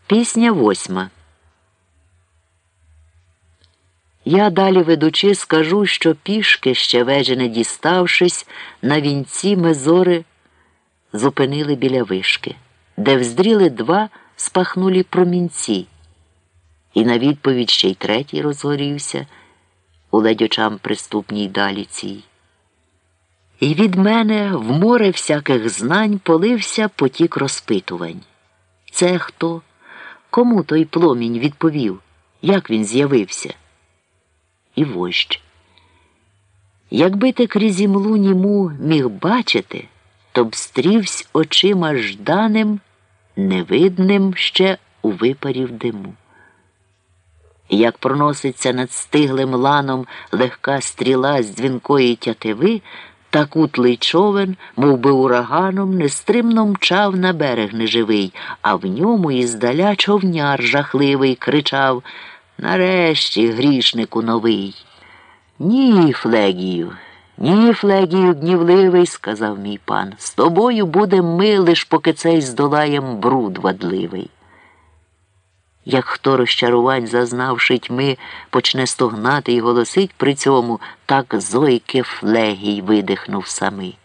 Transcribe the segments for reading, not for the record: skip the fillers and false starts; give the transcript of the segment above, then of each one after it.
Пісня 8. Я далі ведучи скажу, що пішки, ще вежі не діставшись, на вінці ми зори зупинили біля вишки, де вздріли два спахнулі промінці. І на відповідь ще й третій розгорівся у ледь очам приступній далі цій. І від мене в море всяких знань полився потік розпитувань. Це хто? Кому той пломінь відповів? Як він з'явився? І вождь. Якби ти крізь імлу німу міг бачити, то б стрівсь очима жданим, невидним ще у випарів диму. Як проноситься над стиглим ланом легка стріла з дзвінкої тятиви, так утлий човен, мов би ураганом, нестримно мчав на берег неживий, а в ньому іздаля човняр жахливий кричав: «Нарешті, грішнику новий!» «Ні, Флегію гнівливий, – сказав мій пан, – з тобою будем ми, лиш поки цей здолаєм бруд вадливий». Як хто розчарувань зазнавши тьми, почне стогнати і голосить при цьому, так зойки Флегій видихнув самий.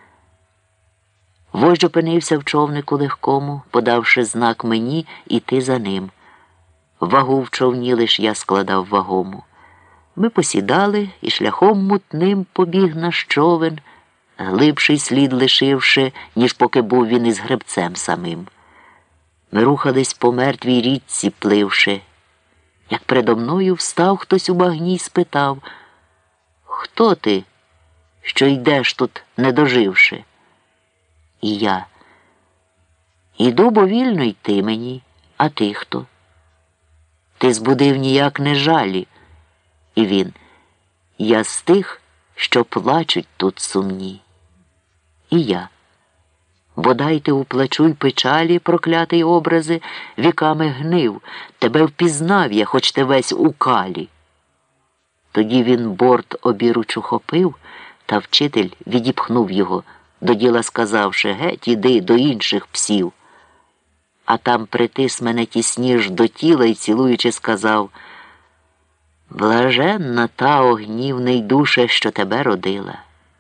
Вождь опинився в човнику легкому, подавши знак мені іти за ним. Вагу в човні лиш я складав вагому. Ми посідали, і шляхом мутним побіг наш човен, глибший слід лишивши, ніж поки був він із гребцем самим. Ми рухались по мертвій річці, пливши. Як предо мною встав хтось у багні й спитав: «Хто ти, що йдеш тут, не доживши?» І я: «Іду, бо вільно йти мені, а ти хто?» «Ти збудив ніяк не жалі». І він: «Я з тих, що плачуть тут сумні». І я: «Бодай ти у плачу й печалі, проклятий образи, віками гнив, тебе впізнав я, хоч ти весь у калі». Тоді він борт обіруч ухопив, та вчитель відіпхнув його, до діла сказавши: «Геть, іди до інших псів». А там притис мене тісніш до тіла й, цілуючи, сказав: «Блаженна та, о гнівний душе, що тебе родила.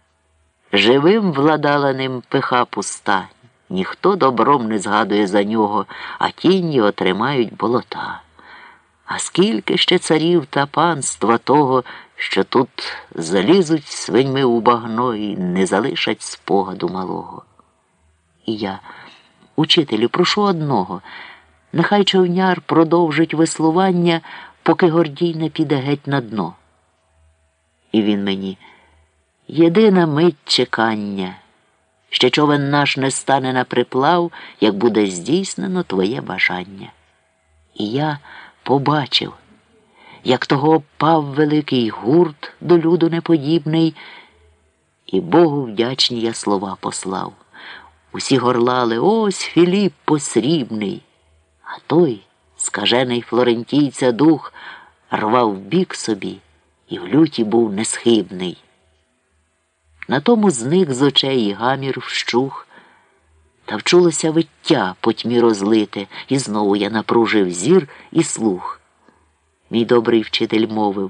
Живим владала ним пиха пуста, ніхто добром не згадує за нього, а тінні отримають болота. А скільки ще царів та панства того, що тут залізуть свиньми у багно і не залишать спогаду малого». І я: «Учителю, прошу одного, нехай човняр продовжить веслування, поки Гордій не піде геть на дно». І він мені: «Єдина мить чекання, ще човен наш не стане на приплав, як буде здійснено твоє бажання». І я побачив, як того впав великий гурт до люду неподібний, і Богу вдячні я слова послав. Усі горлали: «Ось Філіп посрібний», а той, скажений флорентійця дух, рвав бік собі і в люті був несхибний. На тому зник з очей і гамір вщух, та вчулося виття по тьмі розлите, і знову я напружив зір і слух. Мій добрий вчитель мовив: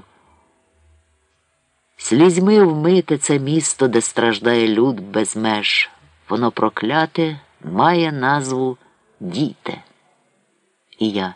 «Слізьми вмите це місто, де страждає люд без меж. Воно прокляте, має назву Діте». І я: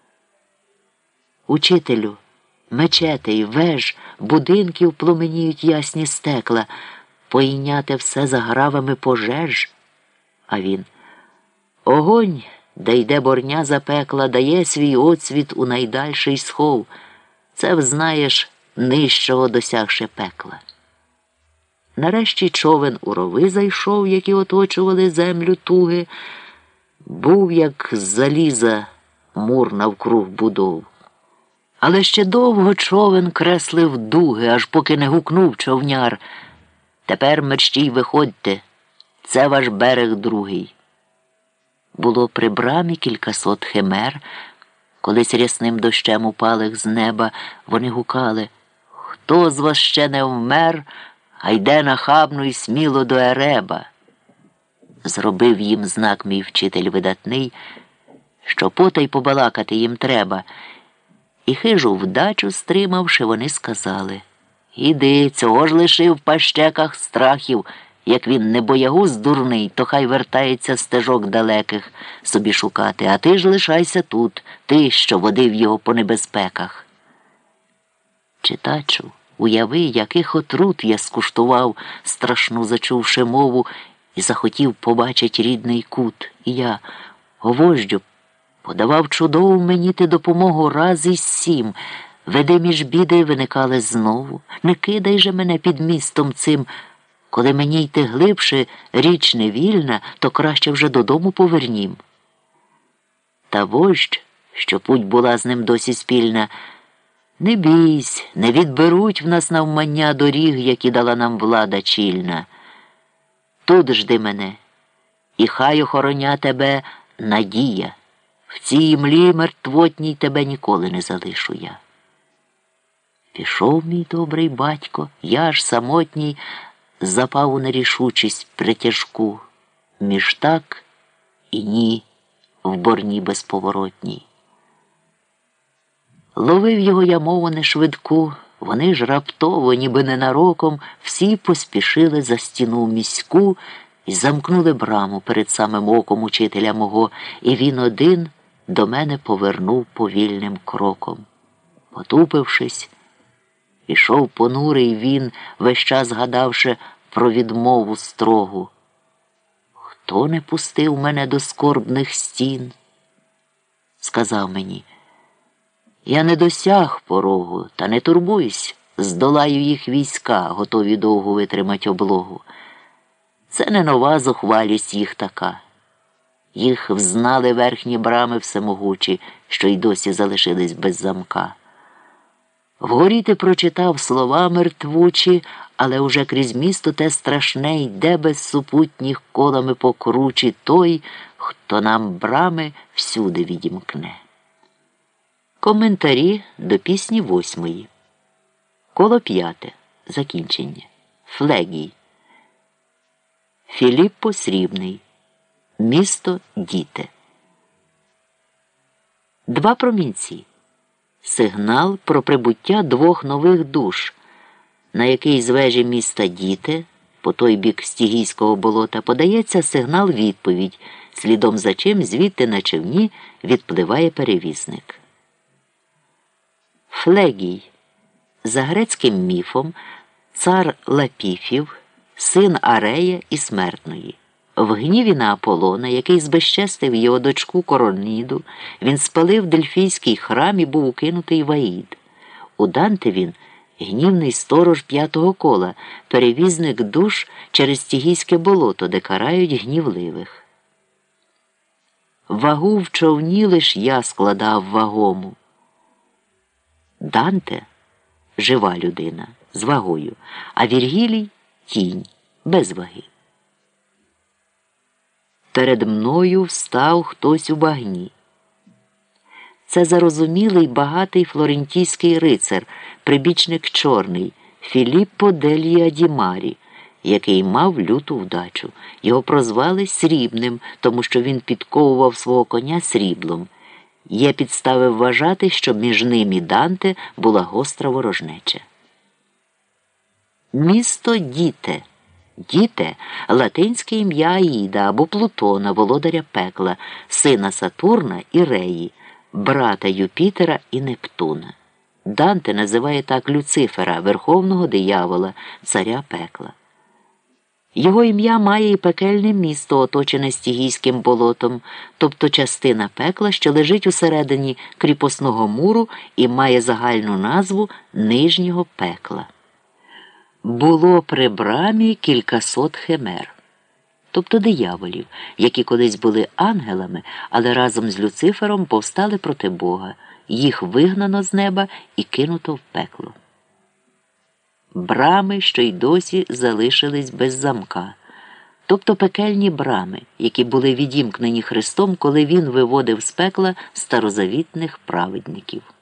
«Учителю, мечетей, веж, будинків пломеніють ясні стекла, поїняте все загравами пожеж». А він: «Огонь, де йде борня запекла, дає свій оцвіт у найдальший схов. Це взнаєш, нижчого досягши пекла». Нарешті човен у рови зайшов, які оточували землю туги. Був, як з заліза, мур навкруг будов. Але ще довго човен креслив дуги, аж поки не гукнув човняр: «Тепер, мерщій, виходьте, це ваш берег другий». Було при брамі кількасот химер. Колись рясним дощем упалих з неба вони гукали: «Хто з вас ще не вмер, а йде нахабно й сміло до Ереба?» Зробив їм знак мій вчитель видатний, що потай побалакати їм треба. І хижу вдачу стримавши, вони сказали: «Іди, цього ж лишив в пащеках страхів. Як він не боягуз дурний, то хай вертається стежок далеких собі шукати, а ти ж лишайся тут, ти, що водив його по небезпеках». Читачу, уяви, яких отрут я скуштував, страшну зачувши мову, і захотів побачить рідний кут. І я, о вождю, подавав чудову мені ти допомогу раз із 7. Веди між біди виникали знову. Не кидай же мене під містом цим. Коли мені йти глибше, річ не вільна, то краще вже додому повернім. Та вождь, що путь була з ним досі спільна: «Не бійсь, не відберуть в нас навмання доріг, які дала нам влада чільна. Тут жди мене, і хай охороня тебе надія. В цій млі мертвотній тебе ніколи не залишу я». Пішов мій добрий батько, я ж самотній запав у нерішучість притяжку, між так і ні в борні безповоротній. Ловив його я мову нешвидку, вони ж раптово, ніби ненароком, всі поспішили за стіну міську і замкнули браму перед самим оком учителя мого, і він один до мене повернув повільним кроком. Потупившись, ішов понурий він, весь час згадавши про відмову строгу. «Хто не пустив мене до скорбних стін?» Сказав мені: «Я не досяг порогу, та не турбуйся, здолаю їх війська, готові довго витримать облогу. Це не нова зухвалість їх така. Їх взнали верхні брами всемогучі, що й досі залишились без замка. Вгорі ти прочитав слова мертвучі, але уже крізь місто те страшне йде без супутніх колами покручі той, хто нам брами всюди відімкне». Коментарі до пісні 8. Коло 5. Закінчення. Флегій. Філіппо Срібний. Місто Діте. 2 промінці. Сигнал про прибуття 2 нових душ, на який з вежі міста Діте, по той бік Стігійського болота, подається сигнал-відповідь, слідом за чим звідти на човні відпливає перевізник. Флегій. За грецьким міфом, цар Лапіфів, син Арея і Смертної. В гніві на Аполлона, який збезчестив його дочку Короніду, він спалив Дельфійський храм і був укинутий в Аїд. У Данте він – гнівний сторож 5-го кола, перевізник душ через Стігійське болото, де карають гнівливих. Вагу в човні лиш я складав вагому. Данте – жива людина, з вагою, а Віргілій – тінь, без ваги. Перед мною встав хтось у багні. Це зарозумілий багатий флорентійський рицар, прибічник чорний, Філіппо дель Адімарі, який мав люту вдачу. Його прозвали Срібним, тому що він підковував свого коня сріблом. Є підстави вважати, що між ним і Данте була гостра ворожнеча. Місто Діте. Діте – латинське ім'я Аїда або Плутона, володаря пекла, сина Сатурна і Реї, брата Юпітера і Нептуна. Данте називає так Люцифера, верховного диявола, царя пекла. Його ім'я має і пекельне місто, оточене Стігійським болотом, тобто частина пекла, що лежить усередині кріпосного муру і має загальну назву Нижнього пекла. Було при брамі кількасот химер, тобто дияволів, які колись були ангелами, але разом з Люцифером повстали проти Бога. Їх вигнано з неба і кинуто в пекло. Брами, що й досі залишились без замка, тобто пекельні брами, які були відімкнені Христом, коли Він виводив з пекла старозавітних праведників.